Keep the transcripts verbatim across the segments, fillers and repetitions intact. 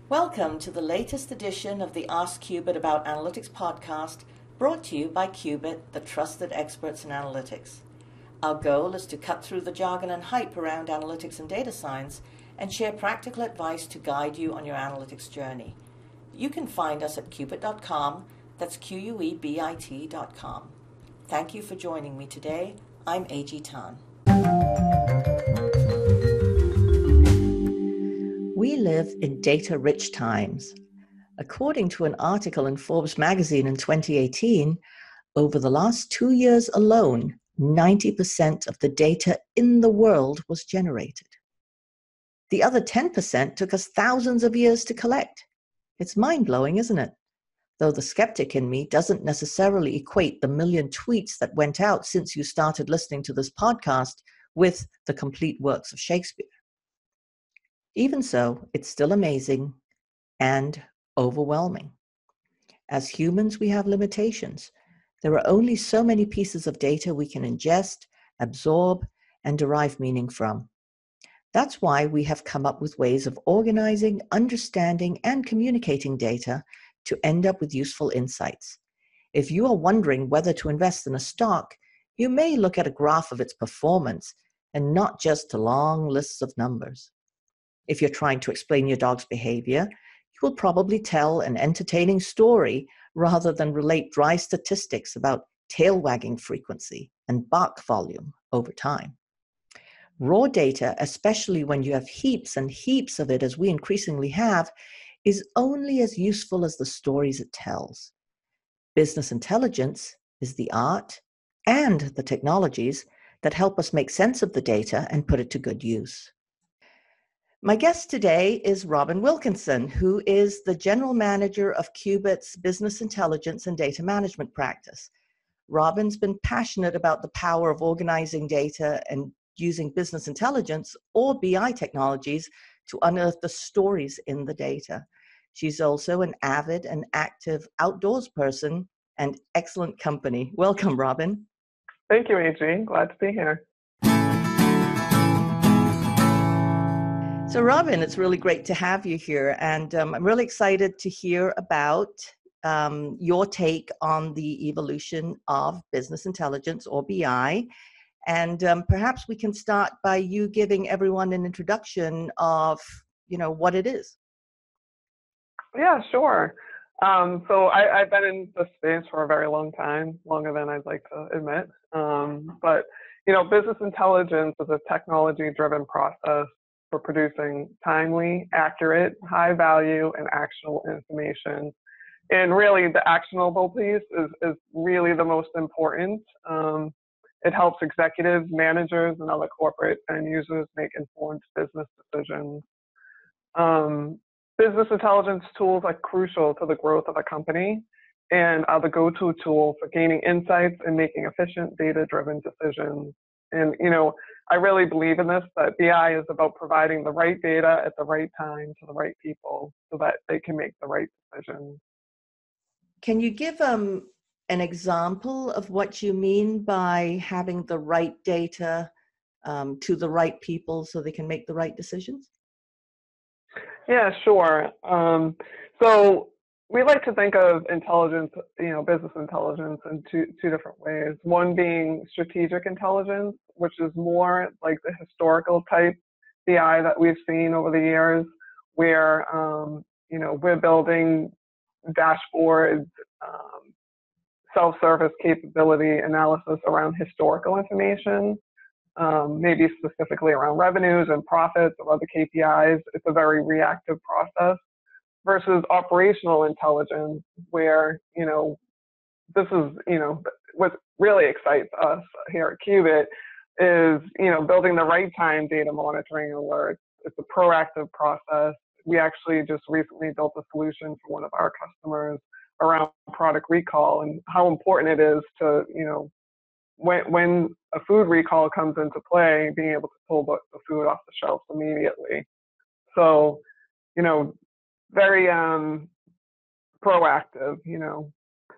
Welcome to the latest edition of the Ask Qubit About Analytics podcast, brought to you by Qubit, the trusted experts in analytics. Our goal is to cut through the jargon and hype around analytics and data science and share practical advice to guide you on your analytics journey. You can find us at qubit dot com, that's Q U E B I T dot com. Thank you for joining me today. I'm A G Tan. We live in data-rich times. According to an article in Forbes magazine in twenty eighteen, over the last two years alone, ninety percent of the data in the world was generated. The other ten percent took us thousands of years to collect. It's mind-blowing, isn't it? Though the skeptic in me doesn't necessarily equate the million tweets that went out since you started listening to this podcast with the complete works of Shakespeare. Even so, it's still amazing and overwhelming. As humans, we have limitations. There are only so many pieces of data we can ingest, absorb, and derive meaning from. That's why we have come up with ways of organizing, understanding, and communicating data to end up with useful insights. If you are wondering whether to invest in a stock, you may look at a graph of its performance and not just long lists of numbers. If you're trying to explain your dog's behavior, you will probably tell an entertaining story rather than relate dry statistics about tail wagging frequency and bark volume over time. Raw data, especially when you have heaps and heaps of it, as we increasingly have, is only as useful as the stories it tells. Business intelligence is the art and the technologies that help us make sense of the data and put it to good use. My guest today is Robin Wilkinson, who is the General Manager of Qubit's Business Intelligence and Data Management practice. Robin's been passionate about the power of organizing data and using business intelligence or B I technologies to unearth the stories in the data. She's also an avid and active outdoors person and excellent company. Welcome, Robin. Thank you, A G. Glad to be here. So Robin, it's really great to have you here, and um, I'm really excited to hear about um, your take on the evolution of business intelligence, or B I, and um, perhaps we can start by you giving everyone an introduction of, you know, what it is. Yeah, sure. Um, so I, I've been in this space for a very long time, longer than I'd like to admit. Um, but, you know, business intelligence is a technology-driven process for producing timely, accurate, high value, and actionable information. And really the actionable piece is, is really the most important. Um, it helps executives, managers, and other corporate end users make informed business decisions. Um, business intelligence tools are crucial to the growth of a company and are the go-to tool for gaining insights and making efficient data-driven decisions. And, you know, I really believe in this, that B I is about providing the right data at the right time to the right people so that they can make the right decisions. Can you give um, an example of what you mean by having the right data um, to the right people so they can make the right decisions? Yeah, sure. Um, so we like to think of intelligence, you know, business intelligence in two, two different ways. One being strategic intelligence, which is more like the historical type B I that we've seen over the years, where, um, you know, we're building dashboards, um, self-service capability analysis around historical information, um, maybe specifically around revenues and profits or other K P Is. It's a very reactive process. Versus operational intelligence, where, you know, this is, you know, what really excites us here at Qubit is, you know, building the right time data monitoring alerts. It's a proactive process. We actually just recently built a solution for one of our customers around product recall and how important it is to, you know, when, when a food recall comes into play, being able to pull the, the food off the shelves immediately. So, you know, very um, proactive, you know.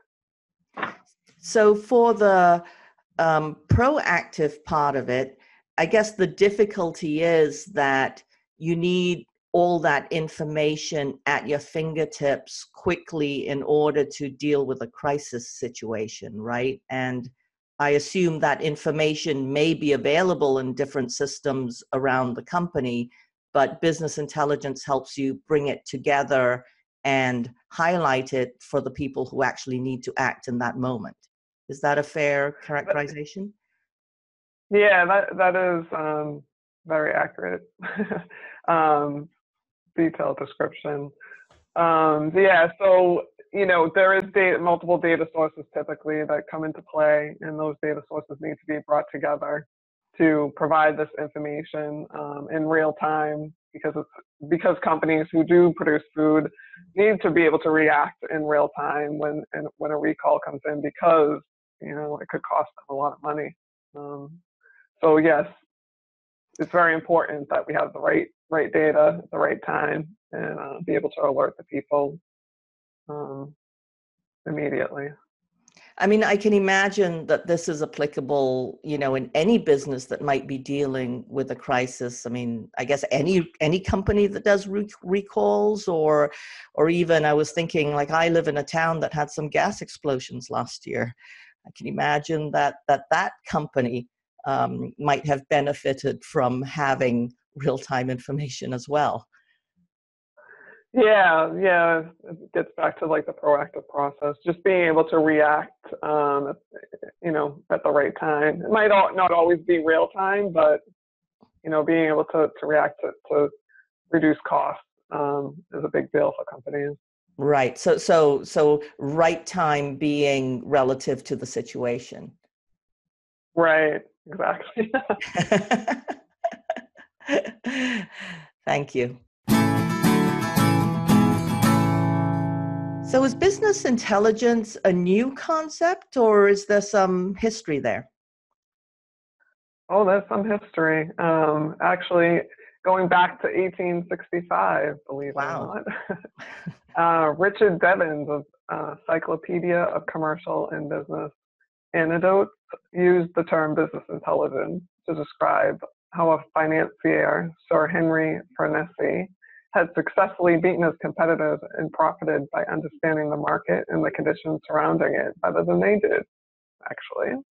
So for the um, proactive part of it, I guess the difficulty is that you need all that information at your fingertips quickly in order to deal with a crisis situation, right? And I assume that information may be available in different systems around the company, but business intelligence helps you bring it together and highlight it for the people who actually need to act in that moment. Is that a fair characterization? Yeah, that that is um, very accurate. um, detailed description. Um, yeah, so you know there is data, multiple data sources typically that come into play, and those data sources need to be brought together to provide this information um, in real time, because it's because companies who do produce food need to be able to react in real time when and when a recall comes in, because you know it could cost them a lot of money. Um, so yes, it's very important that we have the right right data at the right time, and uh, be able to alert the people um, immediately. I mean, I can imagine that this is applicable, you know, in any business that might be dealing with a crisis. I mean, I guess any any company that does re- recalls, or or even I was thinking, like, I live in a town that had some gas explosions last year. I can imagine that that that company um, might have benefited from having real-time information as well. Yeah, yeah, it gets back to like the proactive process, just being able to react, um, you know, at the right time. It might not always be real time, but you know, being able to, to react to, to reduce costs um, is a big deal for companies. Right. So so so right time being relative to the situation. Right. Exactly. Thank you. So is business intelligence a new concept, or is there some history there? Oh, there's some history. Um, actually, going back to eighteen sixty-five, believe Wow. it or not. uh, Richard Devins of uh, Cyclopedia of Commercial and Business Anecdotes used the term business intelligence to describe how a financier, Sir Henry Furnessy, had successfully beaten his competitors and profited by understanding the market and the conditions surrounding it better than they did, actually.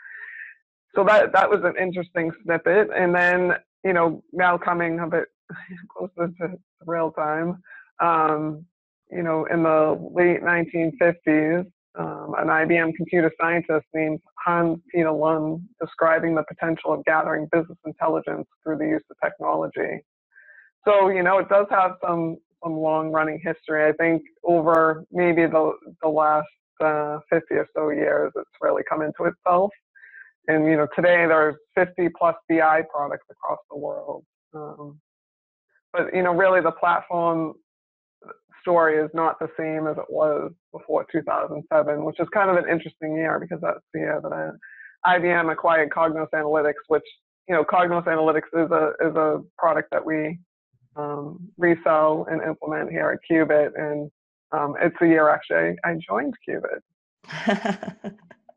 So that that was an interesting snippet. And then, you know, now coming a bit closer to real time, um, you know, in the late nineteen fifties, um, an I B M computer scientist named Hans Peter Lund describing the potential of gathering business intelligence through the use of technology. So, you know, it does have some some long running history. I think over maybe the the last uh, fifty or so years, it's really come into itself. And, you know, today there's fifty plus B I products across the world. Um, but, you know, really the platform story is not the same as it was before two thousand seven, which is kind of an interesting year, because that's the year that I, I B M acquired Cognos Analytics, which, you know, Cognos Analytics is a, is a product that we um, resell and implement here at Qubit. And um, it's the year actually I joined Qubit.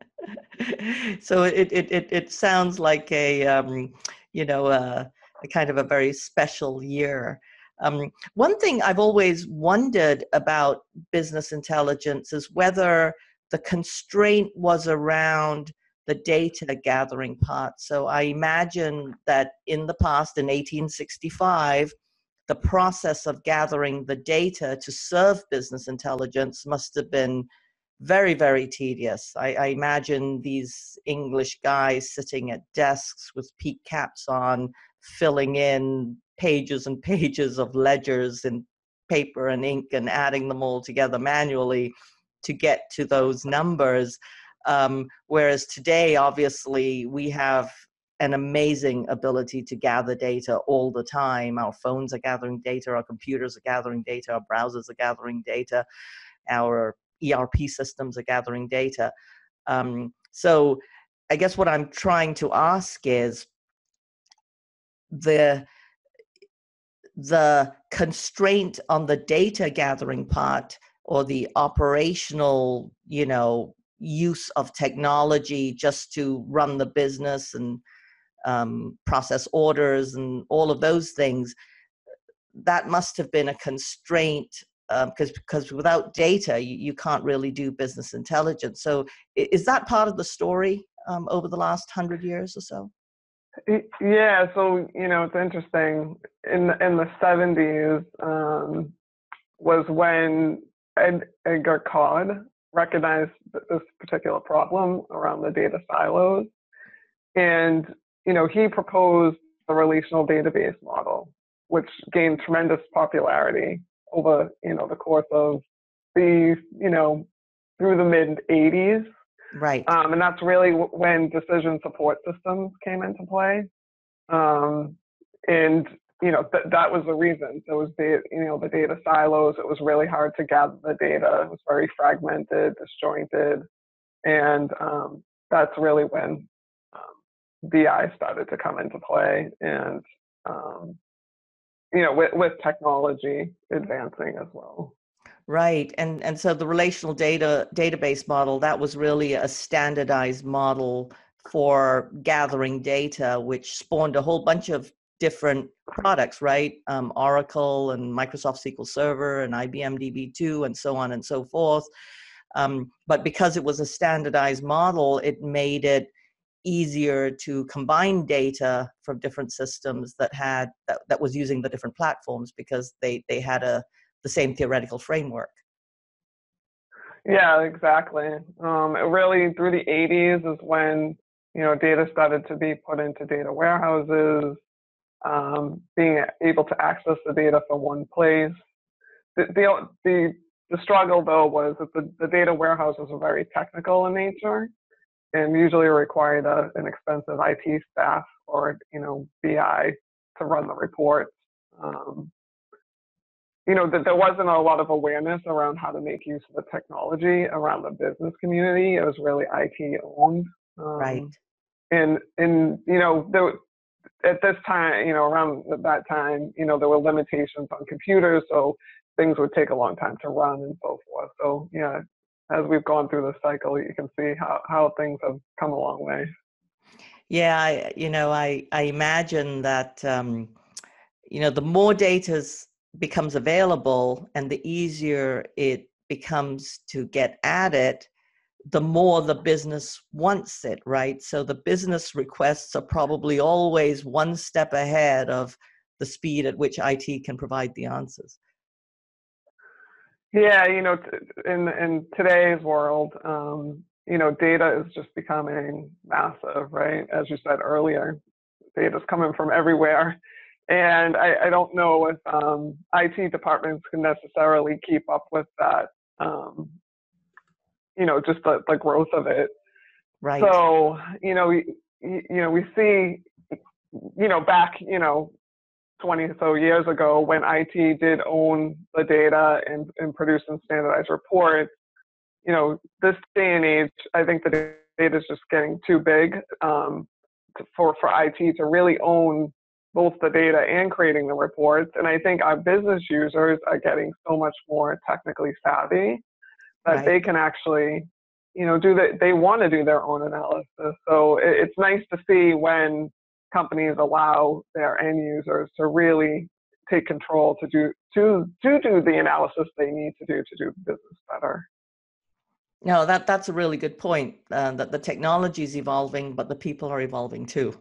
So it, it it it sounds like a um, you know a, a kind of a very special year. Um, one thing I've always wondered about business intelligence is whether the constraint was around the data gathering part. So I imagine that in the past, in eighteen sixty-five, the process of gathering the data to serve business intelligence must have been very, very tedious. I, I imagine these English guys sitting at desks with peak caps on, filling in pages and pages of ledgers and paper and ink and adding them all together manually to get to those numbers. Um, whereas today, obviously, we have an amazing ability to gather data all the time. Our phones are gathering data, our computers are gathering data, our browsers are gathering data, our E R P systems are gathering data. Um, so I guess what I'm trying to ask is the the constraint on the data gathering part, or the operational, you know, use of technology just to run the business and um, process orders and all of those things. that must have been a constraint, because um, because without data, you, you can't really do business intelligence. So is that part of the story um, over the last hundred years or so? Yeah, so, you know, it's interesting. In the, in the seventies um, was when Ed, Edgar Cod recognized this particular problem around the data silos. And, you know, he proposed the relational database model, which gained tremendous popularity over, you know, the course of the, you know, through the mid eighties. Right. Um, and that's really when decision support systems came into play. Um, and, you know, th- that was the reason. There was the, you know, the data silos. It was really hard to gather the data. It was very fragmented, disjointed. And um, that's really when um, B I started to come into play. And, um, you know, with, with technology advancing as well. Right. And and so the relational data database model, that was really a standardized model for gathering data, which spawned a whole bunch of different products, right? Um, Oracle and Microsoft S Q L Server and I B M D B two and so on and so forth. Um, but because it was a standardized model, it made it easier to combine data from different systems that had that, that was using the different platforms, because they they had a the same theoretical framework. Yeah, exactly. Um, it really, through the eighties is when, you know, data started to be put into data warehouses, um, being able to access the data from one place. The, the, the, the struggle, though, was that the, the data warehouses were very technical in nature and usually required a, an expensive I T staff or, you know, B I to run the reports. Um, you know, that there wasn't a lot of awareness around how to make use of the technology around the business community. It was really I T owned. Um, Right. And, and, you know, there, at this time, you know, around that time, you know, there were limitations on computers, so things would take a long time to run and so forth. So, yeah, as we've gone through the cycle, you can see how, how things have come a long way. Yeah, I, you know, I, I imagine that, um, you know, the more data becomes available and the easier it becomes to get at it, the more the business wants it, right? So the business requests are probably always one step ahead of the speed at which I T can provide the answers. Yeah, you know, in in today's world, um, you know, data is just becoming massive, right? As you said earlier, data's coming from everywhere. And I, I don't know if um, I T departments can necessarily keep up with that, um, you know, just the, the growth of it. Right. So, you know, we, you know, we see, you know, back, you know, twenty or so years ago when I T did own the data and, and produce some standardized reports, you know, this day and age, I think the data is just getting too big um, to, for, for I T to really own both the data and creating the reports. And I think our business users are getting so much more technically savvy that Right. they can actually, you know, do the, they want to do their own analysis. So it, it's nice to see when companies allow their end users to really take control to do to, to do the analysis they need to do to do business better. No, that that's a really good point. Uh, that the technology is evolving, but the people are evolving too.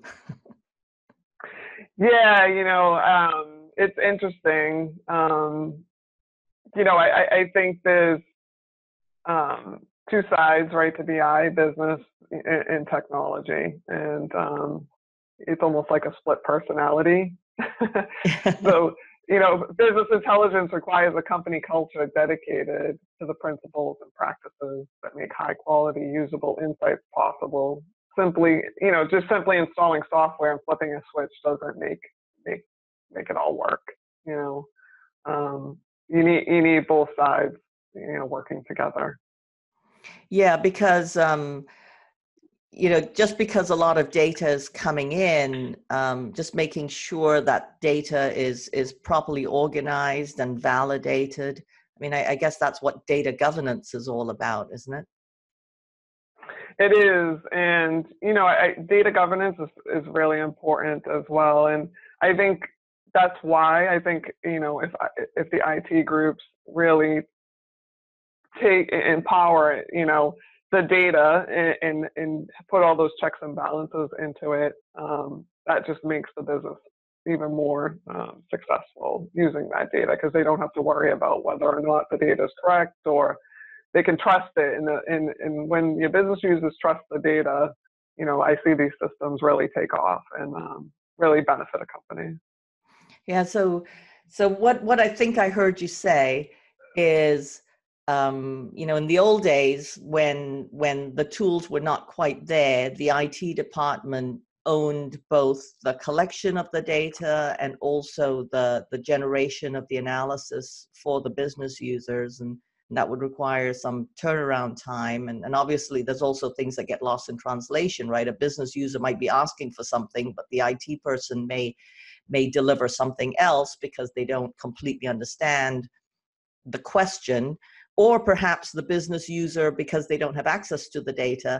Yeah, you know, um, it's interesting. Um, you know, I, I think there's um, two sides, right, to B I, business and, and technology, and um, it's almost like a split personality. So, you know, business intelligence requires a company culture dedicated to the principles and practices that make high quality, usable insights possible. Simply, you know, just simply installing software and flipping a switch doesn't make make make it all work. You know, um, you need you need both sides, you know, working together. Yeah, because um, you know, just because a lot of data is coming in, um, just making sure that data is is properly organized and validated. I mean, I, I guess that's what data governance is all about, isn't it? It is, and you know, I, data governance is, is really important as well. And I think that's why I think, you know, if if the I T groups really take empower, you know, the data and, and, and put all those checks and balances into it, um, that just makes the business even more um, successful using that data, because they don't have to worry about whether or not the data is correct, or they can trust it. And, the, and, and when your business users trust the data, you know, I see these systems really take off and um, really benefit a company. Yeah. So, so what, what I think I heard you say is, um, you know, in the old days when, when the tools were not quite there, the I T department owned both the collection of the data and also the, the generation of the analysis for the business users. And, and that would require some turnaround time. And, and obviously there's also things that get lost in translation, right? A business user might be asking for something, but the I T person may may deliver something else because they don't completely understand the question, or perhaps the business user, because they don't have access to the data,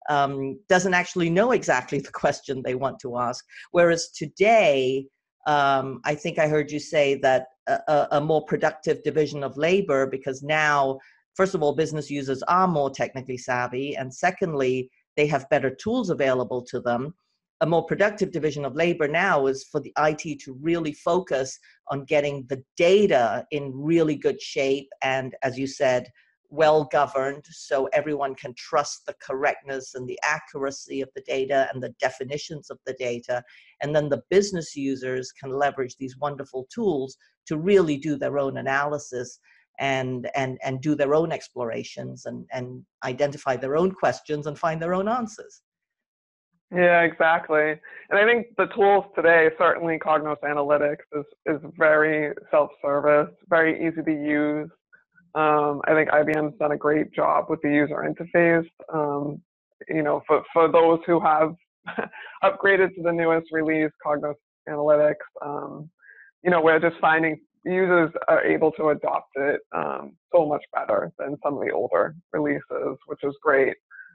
um, doesn't actually know exactly the question they want to ask. Whereas today, um, I think I heard you say that a, a more productive division of labor, because now, first of all, business users are more technically savvy, and secondly, they have better tools available to them. A more productive division of labor now is for the I T to really focus on getting the data in really good shape and, as you said, well governed, so everyone can trust the correctness and the accuracy of the data and the definitions of the data. And then the business users can leverage these wonderful tools to really do their own analysis and and and do their own explorations and and identify their own questions and find their own answers. Yeah, exactly. And I think the tools today, certainly Cognos Analytics is, is very self-service, very easy to use. Um, I think I B M's done a great job with the user interface. Um, you know, for, for those who have upgraded to the newest release, Cognos Analytics, um, you know, we're just finding users are able to adopt it um, so much better than some of the older releases, which is great.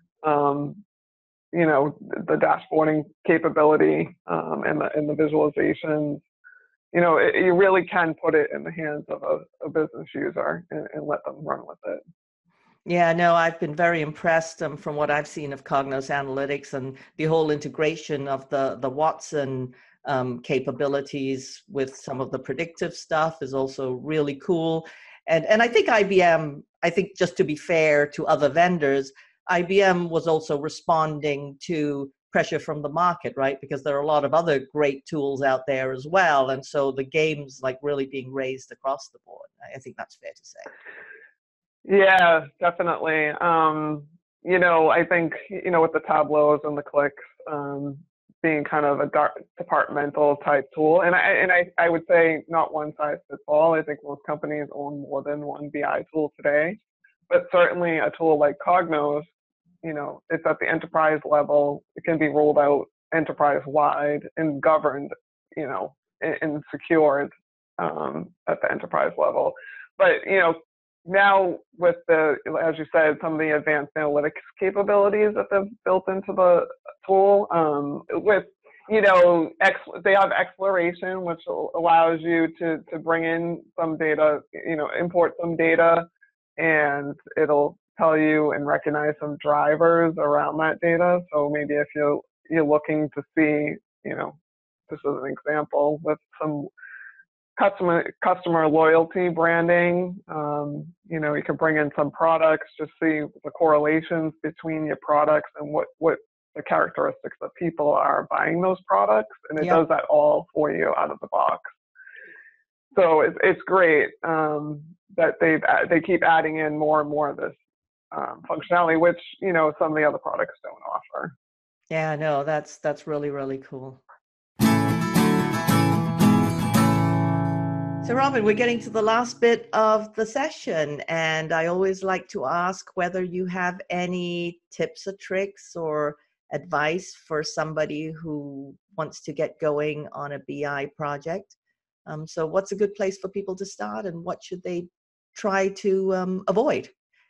Um, you know, the dashboarding capability um, and, the, and the visualizations, you know, it, you really can put it in the hands of a, a business user and, and let them run with it. Yeah, no, I've been very impressed um, from what I've seen of Cognos Analytics, and the whole integration of the, the Watson um, capabilities with some of the predictive stuff is also really cool. And, and I think I B M, I think just to be fair to other vendors, I B M was also responding to pressure from the market, right? Because there are a lot of other great tools out there as well. And so the game's like really being raised across the board. I think that's fair to say. Yeah, definitely. Um, you know, I think, you know, with the Tableaus and the clicks um, being kind of a dark, departmental type tool, and I, and I, I would say not one size fits all. I think most companies own more than one B I tool today, but certainly a tool like Cognos, you know, it's at the enterprise level. It can be rolled out enterprise-wide and governed, you know, and, and secured um, at the enterprise level. But, you know, now with the, as you said, some of the advanced analytics capabilities that they've built into the tool, um, with, you know, ex, they have exploration, which allows you to, to bring in some data, you know, import some data, and it'll tell you and recognize some drivers around that data. So maybe if you're, you're looking to see, you know, this is an example with some customer customer loyalty branding, um, you know, you can bring in some products, just see the correlations between your products and what, what the characteristics that people are buying those products. And it Yep. does that all for you out of the box. So it's, it's great um, that they've, they keep adding in more and more of this um, functionality, which, you know, some of the other products don't offer. Yeah, no, that's that's really, really cool. So Robin, we're getting to the last bit of the session, and I always like to ask whether you have any tips or tricks or advice for somebody who wants to get going on a B I project. Um, so what's a good place for people to start, and what should they try to um, avoid?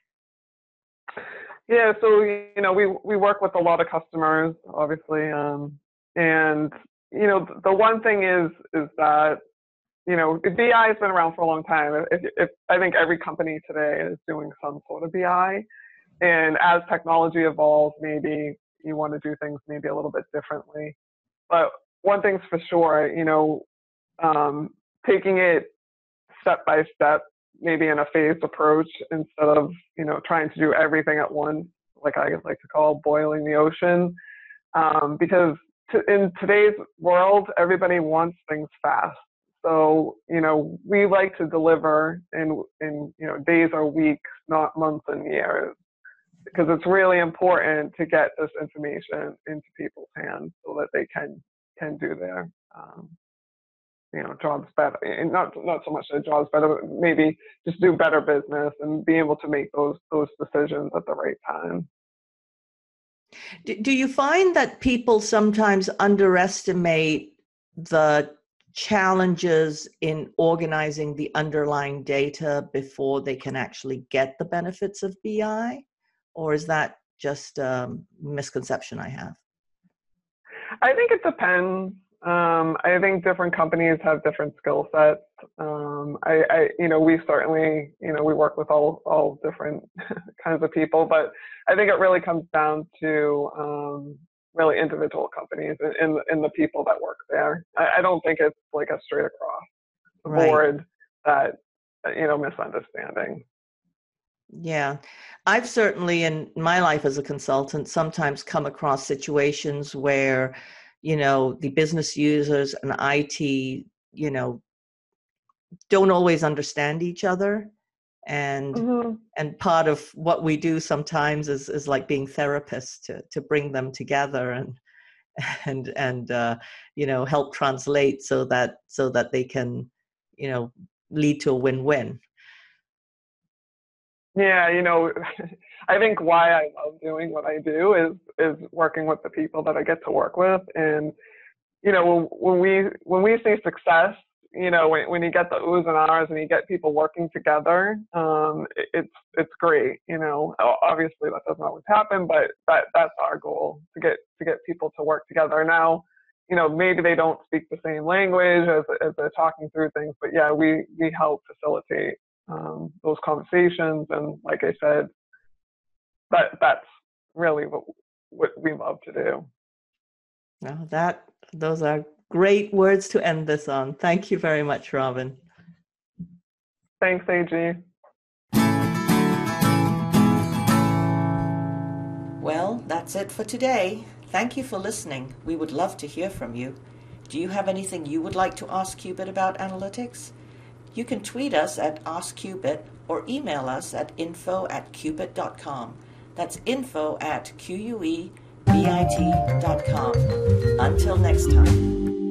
Yeah, so, you know, we, we work with a lot of customers, obviously, um, and, you know, the one thing is, is that you know, B I has been around for a long time. If, if I think every company today is doing some sort of B I, and as technology evolves, maybe you want to do things maybe a little bit differently. But one thing's for sure, you know, um, taking it step by step, maybe in a phased approach instead of, you know, trying to do everything at once, like I like to call boiling the ocean. Um, because to, in today's world, everybody wants things fast. So, you know, we like to deliver in, in, you know, days or weeks, not months and years, because it's really important to get this information into people's hands so that they can, can do their, um, you know, jobs better, and not not so much their jobs better, but maybe just do better business and be able to make those those decisions at the right time. Do, do you find that people sometimes underestimate the challenges in organizing the underlying data before they can actually get the benefits of B I? Or is that just a misconception I have? I think it depends. Um, I think different companies have different skill sets. Um, I, I, you know, we certainly, you know, we work with all, all different kinds of people, but I think it really comes down to um, really individual companies and, and, and the people that work there. I, I don't think it's like a straight across the Right. board that, you know, misunderstanding. Yeah, I've certainly in my life as a consultant sometimes come across situations where, you know, the business users and I T, you know, don't always understand each other. And mm-hmm. and part of what we do sometimes is, is like being therapists to, to bring them together and and and uh, you know, help translate so that so that they can, you know, lead to a win-win. Yeah, you know, I think why I love doing what I do is is working with the people that I get to work with, and you know, when we when we see success, you know, when when you get the oohs and ahs and you get people working together, um, it, it's it's great. You know, obviously that doesn't always happen, but that that's our goal, to get to get people to work together. Now, you know, maybe they don't speak the same language as as they're talking through things, but yeah, we we help facilitate um, those conversations, and like I said, that that's really what what we love to do. Now that those are great words to end this on. Thank you very much, Robin. Thanks, A G. Well, that's it for today. Thank you for listening. We would love to hear from you. Do you have anything you would like to ask Qubit about analytics? You can tweet us at Ask Qubit or email us at info at qubit dot com. That's info at Q U E B I T dot com. Until next time.